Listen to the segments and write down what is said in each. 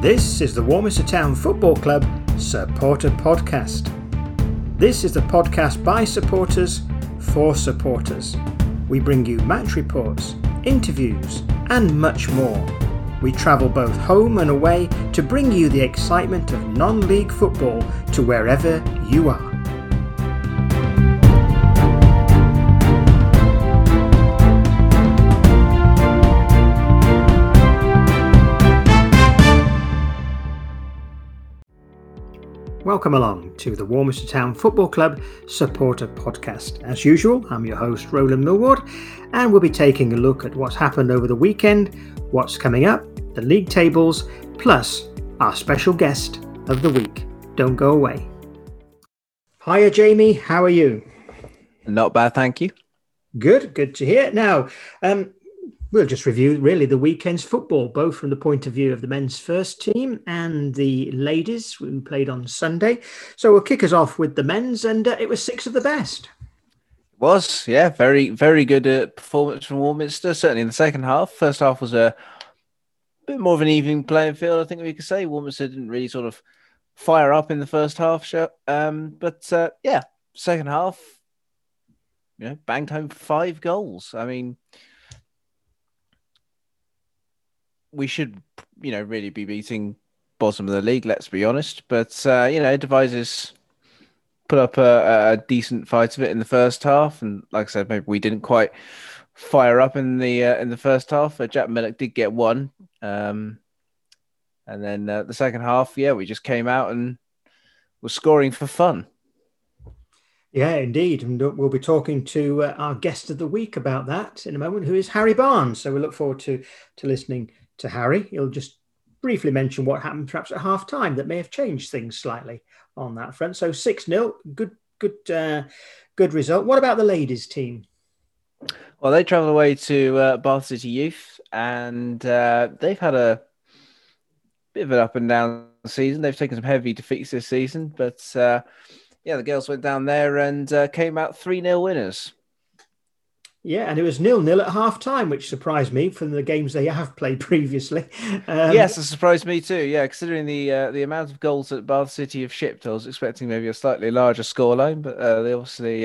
This is the Warminster Town Football Club Supporter Podcast. This is the podcast by supporters for supporters. We bring you match reports, interviews, and much more. We travel both home and away to bring you the excitement of non-league football to wherever you are. Welcome along to the Warminster Town Football Club Supporter Podcast. As usual, I'm your host, Roland Millward, and we'll be taking a look at what's happened over the weekend, what's coming up, the league tables, plus our special guest of the week. Don't go away. Hiya, Jamie. How are you? Not bad, thank you. Good to hear. Now, we'll just review really the weekend's football, both from the point of view of the men's first team and the ladies who played on Sunday. So we'll kick us off with the men's, and it was six of the best. It was, yeah, very, very good performance from Warminster, certainly in the second half. First half was a bit more of an even playing field, I think we could say. Warminster didn't really sort of fire up in the first half, but second half, banged home 5 goals. I mean, we should, really be beating bottom of the league, let's be honest. But, Devizes put up a decent fight of it in the first half. And like I said, maybe we didn't quite fire up in the first half. Jack Millock did get one. And then the second half, we just came out and were scoring for fun. Yeah, indeed. And we'll be talking to our guest of the week about that in a moment, who is Harry Barnes. So we look forward to listening to Harry. He'll just briefly mention what happened perhaps at half time that may have changed things slightly on that front. So 6-0, good result. What about the ladies team? Well, they travelled away to Bath City Youth, and they've had a bit of an up and down season. They've taken some heavy defeats this season, but the girls went down there and came out 3-0 winners. Yeah, and it was 0-0 at half-time, which surprised me from the games they have played previously. Yes, it surprised me too. Yeah, considering the amount of goals that Bath City have shipped, I was expecting maybe a slightly larger scoreline, but they obviously,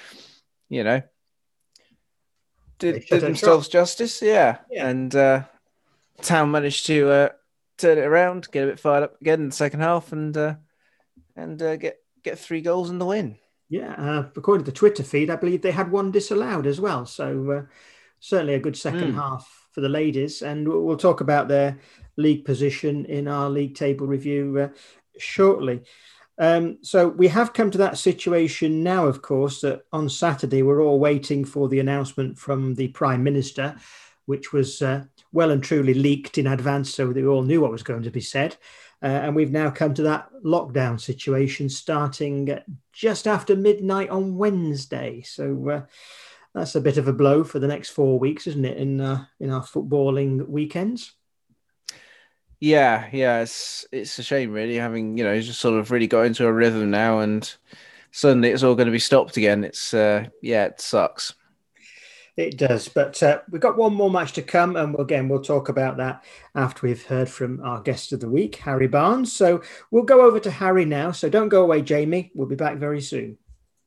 did themselves justice. Yeah. And Town managed to turn it around, get a bit fired up again in the second half, and get 3 goals in the win. Yeah, according to the Twitter feed, I believe they had 1 disallowed as well. So certainly a good second half for the ladies. And we'll talk about their league position in our league table review shortly. So we have come to that situation now, of course, that on Saturday we're all waiting for the announcement from the Prime Minister, which was well and truly leaked in advance, so they all knew what was going to be said. And we've now come to that lockdown situation starting just after midnight on Wednesday. So that's a bit of a blow for the next 4 weeks, isn't it, in our footballing weekends? Yeah, it's a shame, really, having, just sort of really got into a rhythm now, and suddenly it's all going to be stopped again. It's, it sucks. It does, but we've got one more match to come, and again, we'll talk about that after we've heard from our guest of the week, Harry Barnes. So we'll go over to Harry now, so don't go away, Jamie. We'll be back very soon.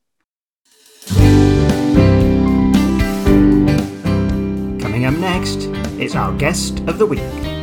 Coming up next, it's our guest of the week.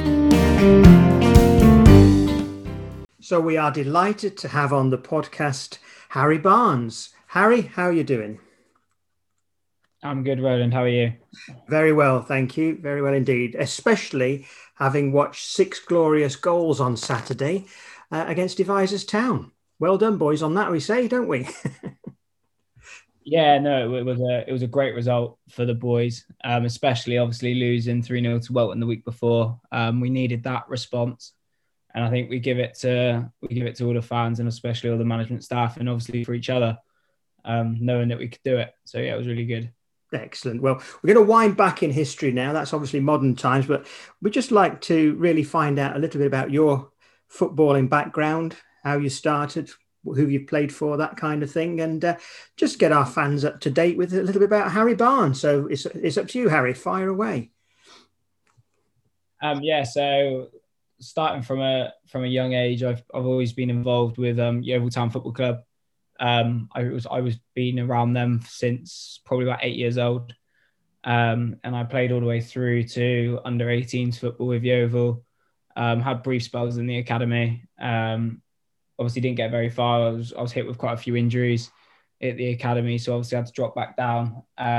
So we are delighted to have on the podcast Harry Barnes. Harry, how are you doing? I'm good, Roland. How are you? Very well, thank you. Very well indeed, especially having watched 6 glorious goals on Saturday against Devizes Town. Well done, boys, on that, we say, don't we? Yeah, no, it was a great result for the boys, especially obviously losing 3-0 to Welton the week before. We needed that response, and I think we give it to all the fans and especially all the management staff, and obviously for each other, knowing that we could do it. So yeah, it was really good. Excellent. Well, we're going to wind back in history now. That's obviously modern times, but we'd just like to really find out a little bit about your footballing background, how you started, who you've played for, that kind of thing, and just get our fans up to date with a little bit about Harry Barnes. So it's up to you, Harry. Fire away. So starting from a young age, I've always been involved with Yeovil Town Football Club. I was been around them since probably about 8 years old, and I played all the way through to under 18s football with Yeovil. Had brief spells in the academy. Obviously didn't get very far. I was hit with quite a few injuries at the academy, so obviously I had to drop back down.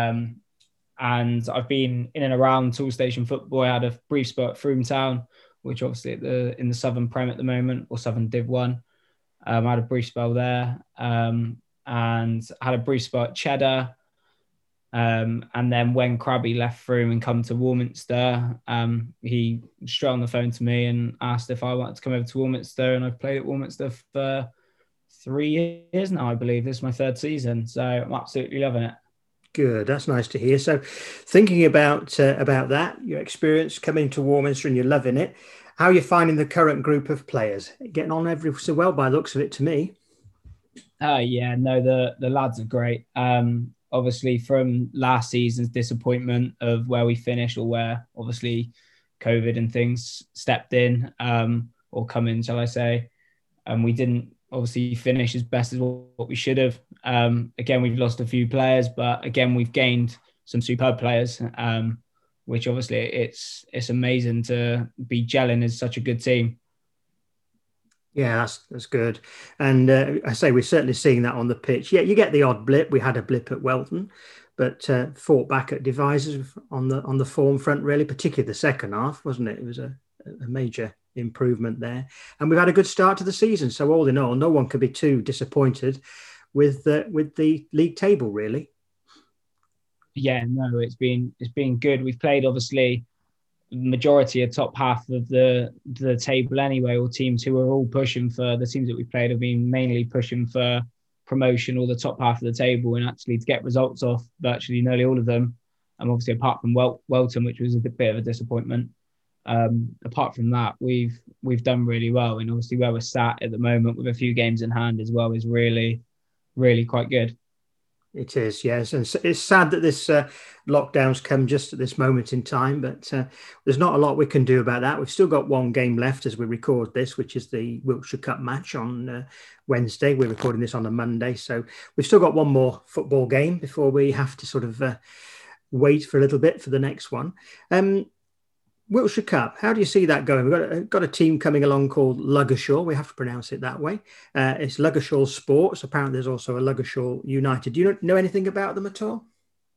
And I've been in and around Toolstation football. I had a brief spell at Frome Town, which obviously in the Southern Prem at the moment, or Southern Div 1. I had a brief spell there, and had a brief spell at Cheddar. And then when Crabby left Frome and come to Warminster, he straight on the phone to me and asked if I wanted to come over to Warminster, and I've played at Warminster for 3 years now, I believe. This is my third season, so I'm absolutely loving it. Good, that's nice to hear. So, thinking about that, your experience coming to Warminster and you're loving it, how are you finding the current group of players? Getting on every so well by the looks of it to me. Yeah, no, the lads are great. Obviously, from last season's disappointment of where we finished, or where obviously COVID and things stepped in, or come in, shall I say, and we didn't obviously finish as best as what we should have. Again, we've lost a few players, but again, we've gained some superb players, which obviously it's amazing to be gelling as such a good team. Yeah, that's good. And I say we're certainly seeing that on the pitch. Yeah, you get the odd blip. We had a blip at Welton, but fought back at Devizes on the form front, really, particularly the second half, wasn't it? It was a major improvement there. And we've had a good start to the season. So all in all, no one could be too disappointed with the league table, really. Yeah, no, it's been good. We've played obviously majority of top half of the table anyway, or teams who are all pushing for, the teams that we played have been mainly pushing for promotion or the top half of the table, and actually to get results off virtually nearly all of them, obviously apart from Welton, which was a bit of a disappointment. Apart from that, we've done really well, and obviously where we're sat at the moment with a few games in hand as well is really, really quite good. It is, yes. And it's sad that this lockdown's come just at this moment in time, but there's not a lot we can do about that. We've still got one game left as we record this, which is the Wiltshire Cup match on Wednesday. We're recording this on a Monday. So we've still got one more football game before we have to sort of wait for a little bit for the next one. Wiltshire Cup, how do you see that going? We've got a team coming along called Ludgershall. We have to pronounce it that way. It's Ludgershall Sports. Apparently, there's also a Ludgershall United. Do you know anything about them at all?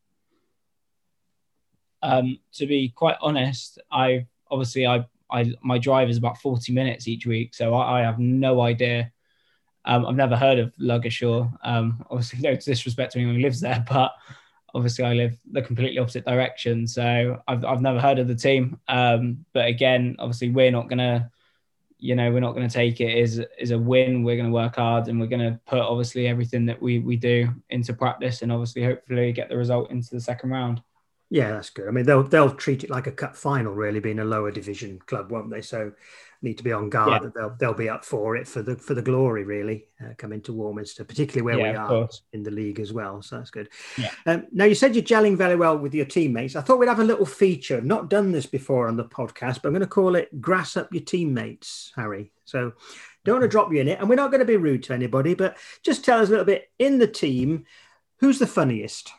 To be quite honest, my drive is about 40 minutes each week, so I have no idea. I've never heard of Ludgershall. Obviously, no disrespect to anyone who lives there, but obviously I live the completely opposite direction, so I've never heard of the team. But again, obviously we're not gonna take it as a win. We're gonna work hard, and we're gonna put obviously everything that we do into practice, and obviously hopefully get the result into the second round. Yeah, that's good. I mean, they'll treat it like a cup final, really, being a lower division club, won't they? So need to be on guard that they'll be up for it for the glory, really, coming to Warminster, particularly where we are in the league as well. So that's good. Yeah. Now, you said you're gelling very well with your teammates. I thought we'd have a little feature. I've not done this before on the podcast, but I'm going to call it Grass Up Your Teammates, Harry. So don't want to drop you in it, and we're not going to be rude to anybody, but just tell us a little bit in the team, who's the funniest?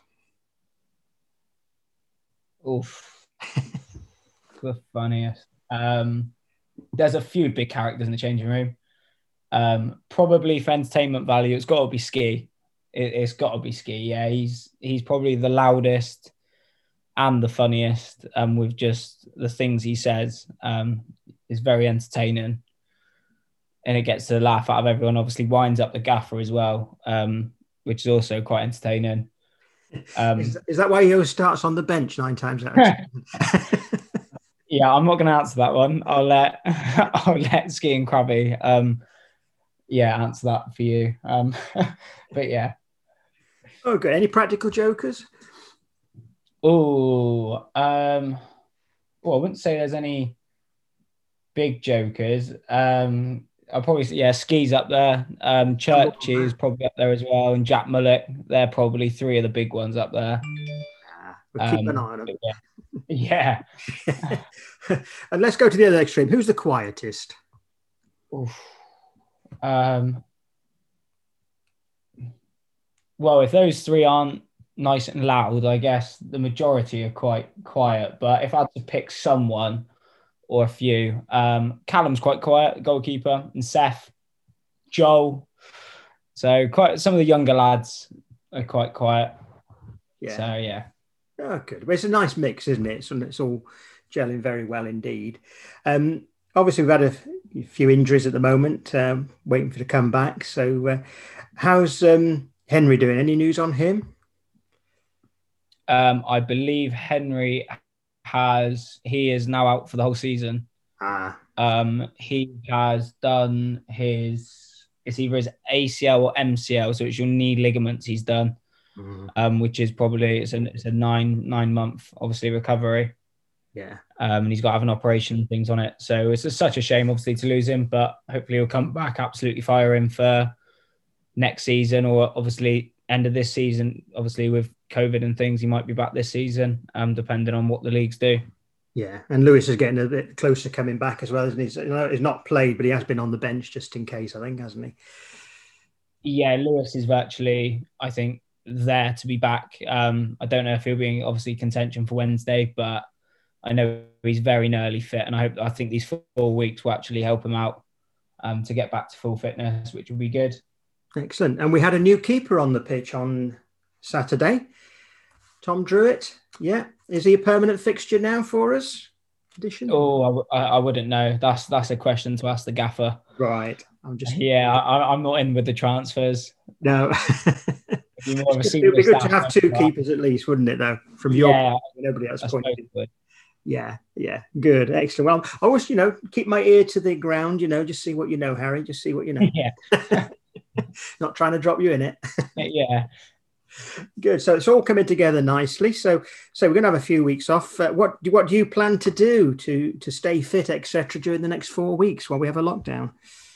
Oof. The funniest. There's a few big characters in the changing room. Probably for entertainment value, it's got to be Ski. It's got to be Ski. Yeah, he's probably the loudest and the funniest. With just the things he says, is very entertaining, and it gets the laugh out of everyone. Obviously, winds up the gaffer as well, which is also quite entertaining. Is that why he always starts on the bench 9 times out of 10? Yeah, I'm not going to answer that one. I'll let Ski and Crabby answer that for you. But yeah. Okay. Any practical jokers? Oh, well, I wouldn't say there's any big jokers. I'll probably say, Ski's up there. Churchy is probably up there as well, and Jack Mullock. They're probably 3 of the big ones up there. We'll keep an eye on them. Yeah. And let's go to the other extreme. Who's the quietest? Well, if those three aren't nice and loud, I guess the majority are quite quiet. But if I had to pick someone or a few, Callum's quite quiet, goalkeeper, and Seth, Joel. So quite some of the younger lads are quite quiet. Yeah. So yeah. Oh, good. Well, it's a nice mix, isn't it? It's all gelling very well indeed. Obviously, we've had a few injuries at the moment, waiting for to come back. So, how's Henry doing? Any news on him? I believe Henry he is now out for the whole season. He has done it's either his ACL or MCL, so it's your knee ligaments he's done, which is probably it's a 9-month obviously recovery. Yeah. And he's got to have an operation and things on it. So it's such a shame, obviously, to lose him, but hopefully he'll come back absolutely firing for next season, or obviously end of this season. Obviously, with COVID and things, he might be back this season, depending on what the leagues do. Yeah, and Lewis is getting a bit closer coming back as well, isn't he? He's not played, but he has been on the bench just in case, I think, hasn't he? Yeah, Lewis is virtually, I think, there to be back. I don't know if he'll be obviously contention for Wednesday, but I know he's very nearly fit, and I think these 4 weeks will actually help him out to get back to full fitness, which will be good. Excellent. And we had a new keeper on the pitch on Saturday, Tom Druitt. Yeah, is he a permanent fixture now for us? Addition? Oh, I wouldn't know. That's a question to ask the gaffer. Right. I'm not in with the transfers. No. It'd be more of a It'd be good to have two keepers at least, wouldn't it? Though, from your nobody else pointed. Yeah, good, excellent. Well, I always, keep my ear to the ground. Just see what you know, Harry. Just see what you know. Yeah. Not trying to drop you in it. Yeah. Good. So it's all coming together nicely. So we're going to have a few weeks off. What do you plan to do to stay fit, etc., during the next 4 weeks while we have a lockdown?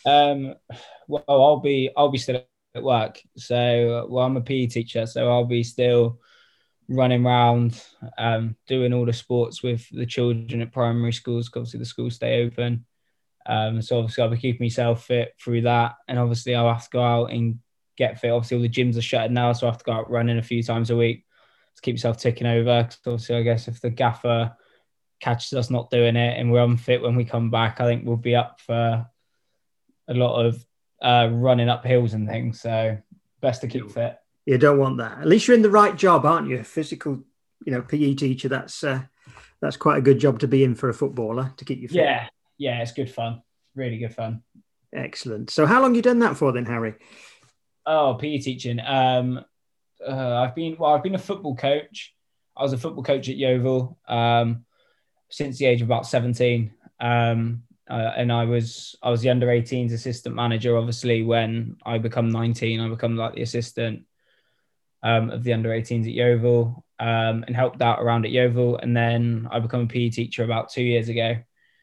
Well, I'll be still at work. So, I'm a PE teacher, so I'll be still running around, doing all the sports with the children at primary schools. Obviously, the schools stay open. So obviously, I'll be keeping myself fit through that, and obviously, I'll have to go out and get fit. Obviously, all the gyms are shuttered now, so I have to go out running a few times a week to keep myself ticking over. Because obviously, I guess if the gaffer catches us not doing it and we're unfit when we come back, I think we'll be up for a lot of running up hills and things. So best to keep fit. You don't want that. At least you're in the right job, aren't you? A physical, PE teacher. That's quite a good job to be in for a footballer, to keep you fit. Yeah, it's good fun. Really good fun. Excellent. So how long have you done that for then, Harry? Oh, PE teaching. I've been a football coach. I was a football coach at Yeovil since the age of about 17. And I was the under 18s assistant manager. Obviously, when I become 19, I become like the assistant of the under 18s at Yeovil, and helped out around at Yeovil. And then I become a PE teacher about 2 years ago.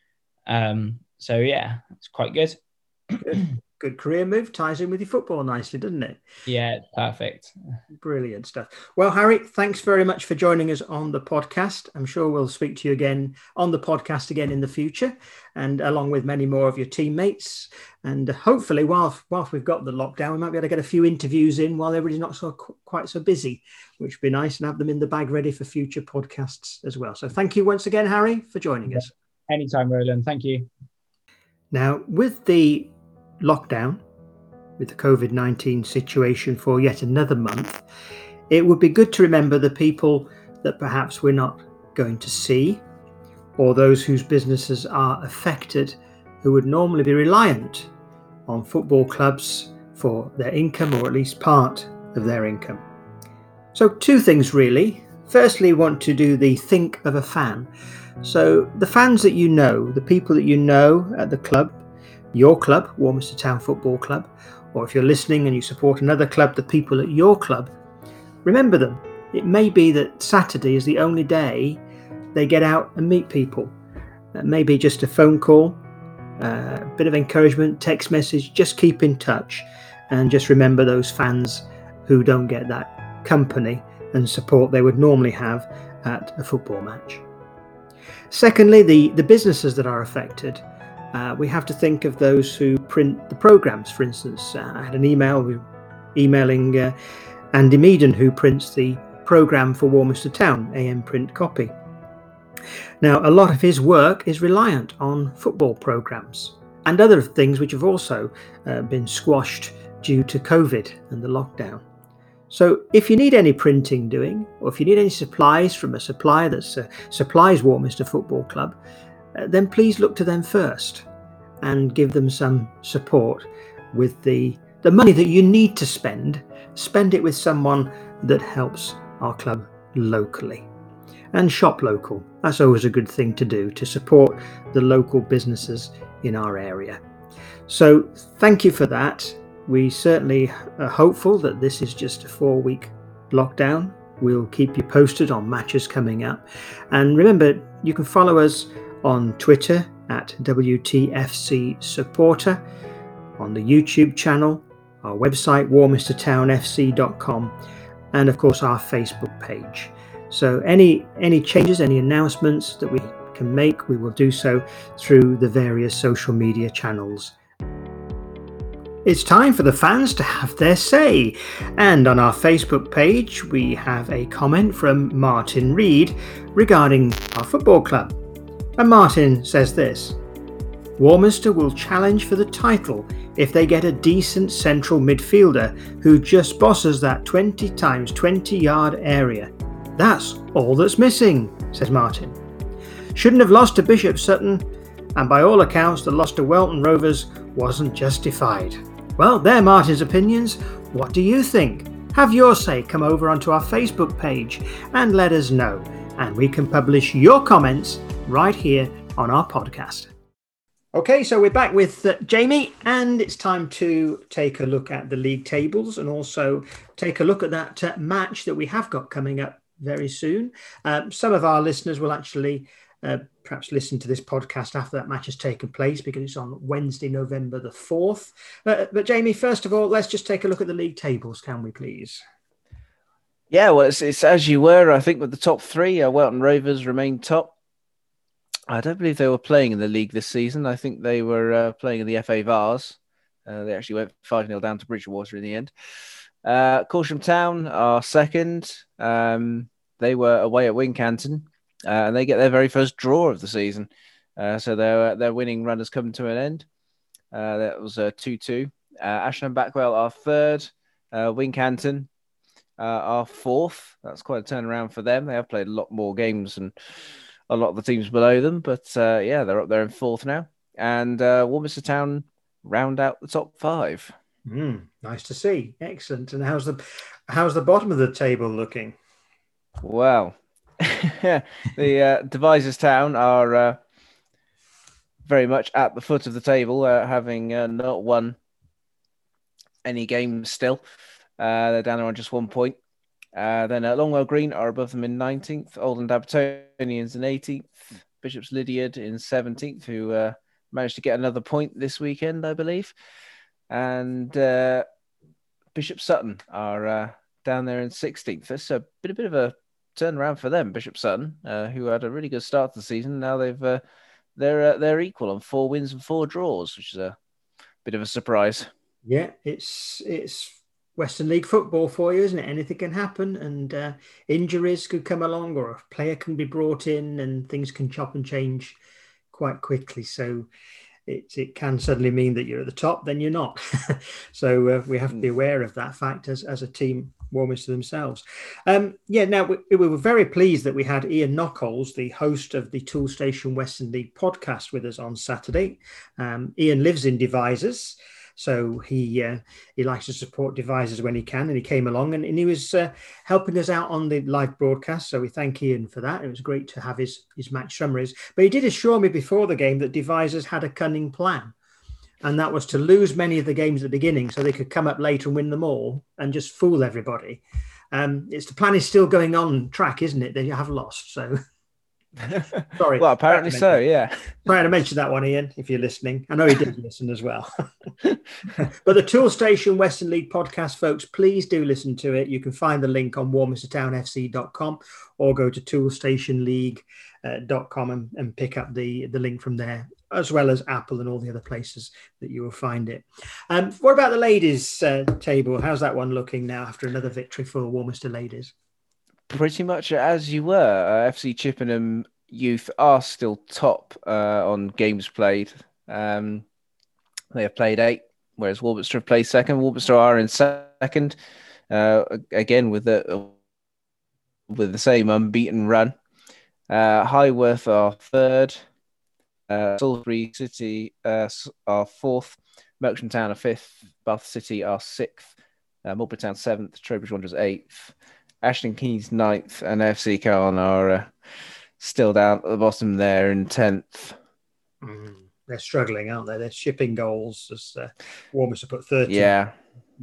So yeah, it's quite good. Good career move. Ties in with your football nicely, doesn't it? Yeah, perfect. Brilliant stuff. Well, Harry, thanks very much for joining us on the podcast. I'm sure we'll speak to you again on the podcast again in the future, and along with many more of your teammates. And hopefully, whilst we've got the lockdown, we might be able to get a few interviews in while everybody's not quite so busy, which would be nice, and have them in the bag ready for future podcasts as well. So thank you once again, Harry, for joining us. Anytime, Roland. Thank you. Now, with the lockdown, with the COVID-19 situation for yet another month, it would be good to remember the people that perhaps we're not going to see, or those whose businesses are affected, who would normally be reliant on football clubs for their income, or at least part of their income. So 2 things really. Firstly, want to do the think of a fan. So the fans that you know, the people that you know at the club, your club, Warminster Town Football Club, or if you're listening and you support another club, the people at your club, remember them. It may be that Saturday is the only day they get out and meet people. Maybe just a phone call, a bit of encouragement, text message, just keep in touch, and just remember those fans who don't get that company and support they would normally have at a football match. Secondly, the businesses that are affected. We have to think of those who print the programs. For instance, I had an emailing Andy Meaden, who prints the program for Warminster Town, AM Print Copy. Now, a lot of his work is reliant on football programs and other things which have also been squashed due to COVID and the lockdown. So if you need any printing doing, or if you need any supplies from a supplier that supplies Warminster Football Club, then please look to them first and give them some support with the money that you need to spend. Spend it with someone that helps our club locally. And shop local. That's always a good thing to do, to support the local businesses in our area. So thank you for that. We certainly are hopeful that this is just a 4-week lockdown. We'll keep you posted on matches coming up. And remember, you can follow us on Twitter at WTFC Supporter, on the YouTube channel, our website warminstertownfc.com, and of course our Facebook page. So any changes, any announcements that we can make, we will do so through the various social media channels. It's time for the fans to have their say. And on our Facebook page, we have a comment from Martin Reed regarding our football club. And Martin says this: Warminster will challenge for the title if they get a decent central midfielder who just bosses that 20 times 20 yard area. That's all that's missing, says Martin. Shouldn't have lost to Bishop Sutton, and by all accounts the loss to Welton Rovers wasn't justified. Well, they're Martin's opinions. What do you think? Have your say. Come over onto our Facebook page and let us know, and we can publish your comments right here on our podcast. Okay, so we're back with Jamie, and it's time to take a look at the league tables and also take a look at that match that we have got coming up very soon. Some of our listeners will actually perhaps listen to this podcast after that match has taken place, because it's on Wednesday, November the 4th. But Jamie, first of all, let's just take a look at the league tables, can we please? Yeah, well, it's as you were, I think, with the top three. Welton Rovers remain top. I don't believe they were playing in the league this season. I think they were playing in the FA Vars. They actually went 5-0 down to Bridgewater in the end. Corsham Town are second. They were away at Wincanton, and they get their very first draw of the season. So their winning run has come to an end. That was 2-2. Ashland Backwell are third. Wincanton are fourth. That's quite a turnaround for them. They have played a lot more games than a lot of the teams below them, but they're up there in fourth now. And Warminster Town round out the top five. Nice to see. Excellent. And how's the bottom of the table looking? Well, the Devizes Town are very much at the foot of the table, having not won any games still. They're down there on just 1 point. Then Longwell Green are above them in 19th. Oldham Dabertonians in 18th. Bishop's Lydiard in 17th, who managed to get another point this weekend, I believe. And Bishop Sutton are down there in 16th. That's a bit of a turnaround for them, Bishop Sutton, who had a really good start to the season. Now they're equal on 4 wins and 4 draws, which is a bit of a surprise. Yeah, it's Western League football for you, isn't it? Anything can happen, and injuries could come along, or a player can be brought in, and things can chop and change quite quickly. So it can suddenly mean that you're at the top, then you're not. So we have to be aware of that fact as a team, Warminster themselves. Now we were very pleased that we had Ian Knockholes, the host of the Tool Station Western League podcast, with us on Saturday. Ian lives in Devizes, so he likes to support Devizes when he can, and he came along and he was helping us out on the live broadcast. So we thank Ian for that. It was great to have his match summaries. But he did assure me before the game that Devizes had a cunning plan, and that was to lose many of the games at the beginning so they could come up later and win them all and just fool everybody. The plan is still going on track, isn't it? They have lost, so... Sorry. Well, apparently so, yeah. Trying to mention that one, Ian, if you're listening. I know he did listen as well. But the Toolstation Western League podcast, folks, please do listen to it. You can find the link on warminstertownfc.com or go to toolstationleague.com and pick up the link from there, as well as Apple and all the other places that you will find it. What about the ladies' table? How's that one looking now after another victory for Warminster ladies? Pretty much as you were. FC Chippenham Youth are still top on games played. They have played 8, whereas Warminster have played second. Warminster are in second, again with the same unbeaten run. Highworth are third. Salisbury City are fourth. Melksham Town are fifth. Bath City are sixth. Marlborough Town seventh. Trowbridge Wanderers eighth. Ashton Keynes ninth, and FC Carn are still down at the bottom there in 10th. They're struggling, aren't they? They're shipping goals as Warminster put 30. Yeah.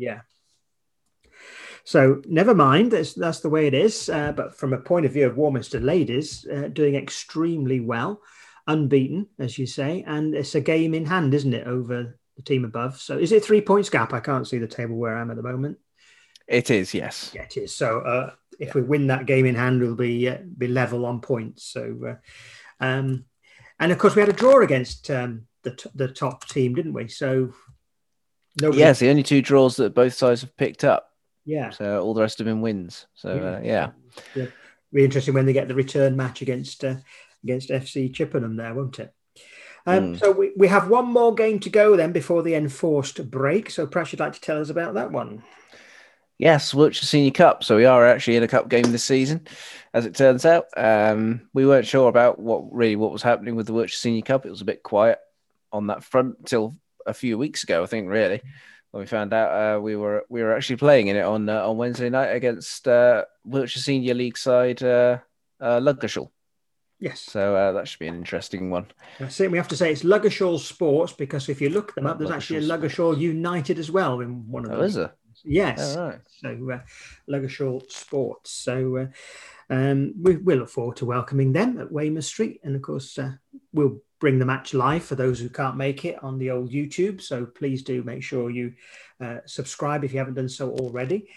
So never mind, that's the way it is. But from a point of view of Warminster ladies, doing extremely well, unbeaten, as you say, and it's a game in hand, isn't it, over the team above? So is it 3 points gap? I can't see the table where I am at the moment. It is, yes. Yeah, it is. So if we win that game in hand, we'll be level on points. So, and of course, we had a draw against the top team, didn't we? So, yes, the only 2 draws that both sides have picked up. Yeah. So all the rest have been wins. So yeah. It'll be interesting when they get the return match against FC Chippenham there, won't it? So we have one more game to go then before the enforced break. So perhaps you'd like to tell us about that one. Yes, Wiltshire Senior Cup. So we are actually in a cup game this season, as it turns out. We weren't sure about what was happening with the Wiltshire Senior Cup. It was a bit quiet on that front until a few weeks ago, I think, really, when we found out we were actually playing in it on Wednesday night against Wiltshire Senior League side Ludgershall. Yes. So that should be an interesting one. That's it. We have to say it's Ludgershall Sports, because if you look them up, there's actually a Ludgershall United as well in one of them. Oh, is there? Yes. Oh, right. So Ludgershall Sports. So we look forward to welcoming them at Weymouth Street. And of course, we'll bring the match live for those who can't make it on the old YouTube. So please do make sure you subscribe if you haven't done so already.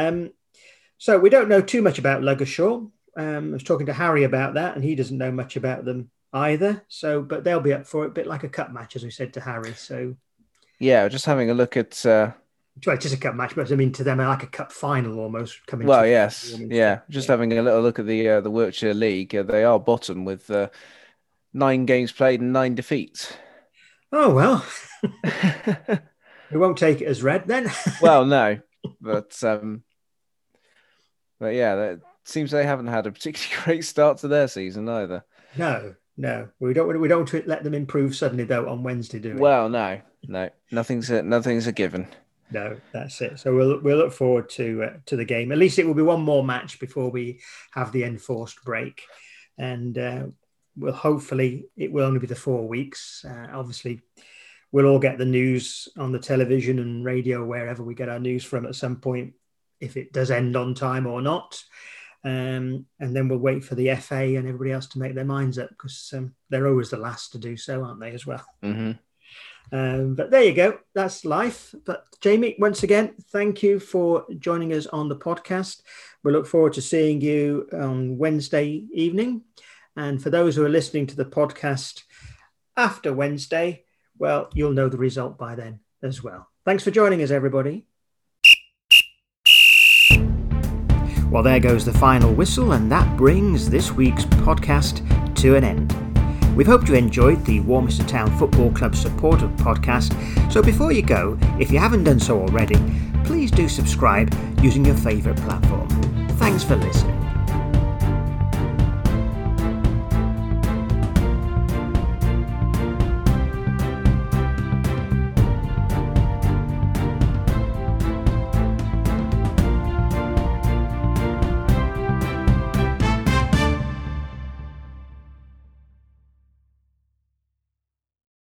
So we don't know too much about Ludgershall. I was talking to Harry about that, and he doesn't know much about them either. So, but they'll be up for it, a bit like a cup match, as we said to Harry. So, yeah, just having a look at. Well, it's just a cup match, but I mean, to them, like a cup final almost coming. Well, yes, yeah. Just having a little look at the Wiltshire League, they are bottom with 9 games played and 9 defeats. Oh well, we won't take it as read then. Well, no, but yeah, it seems they haven't had a particularly great start to their season either. No, we don't let them improve suddenly though on Wednesday, do we? Well, no, nothing's a given. No, that's it. So we'll look forward to the game. At least it will be one more match before we have the enforced break, and we'll hopefully it will only be the 4 weeks. Obviously, we'll all get the news on the television and radio wherever we get our news from at some point, if it does end on time or not. And then we'll wait for the FA and everybody else to make their minds up, because they're always the last to do so, aren't they, as well? Mm-hmm. But there you go. That's life. But Jamie, once again, thank you for joining us on the podcast. We look forward to seeing you on Wednesday evening. And for those who are listening to the podcast after Wednesday, well, you'll know the result by then as well. Thanks for joining us, everybody. Well, there goes the final whistle, and that brings this week's podcast to an end. We've hoped you enjoyed the Warminster Town Football Club supporter podcast. So before you go, if you haven't done so already, please do subscribe using your favourite platform. Thanks for listening.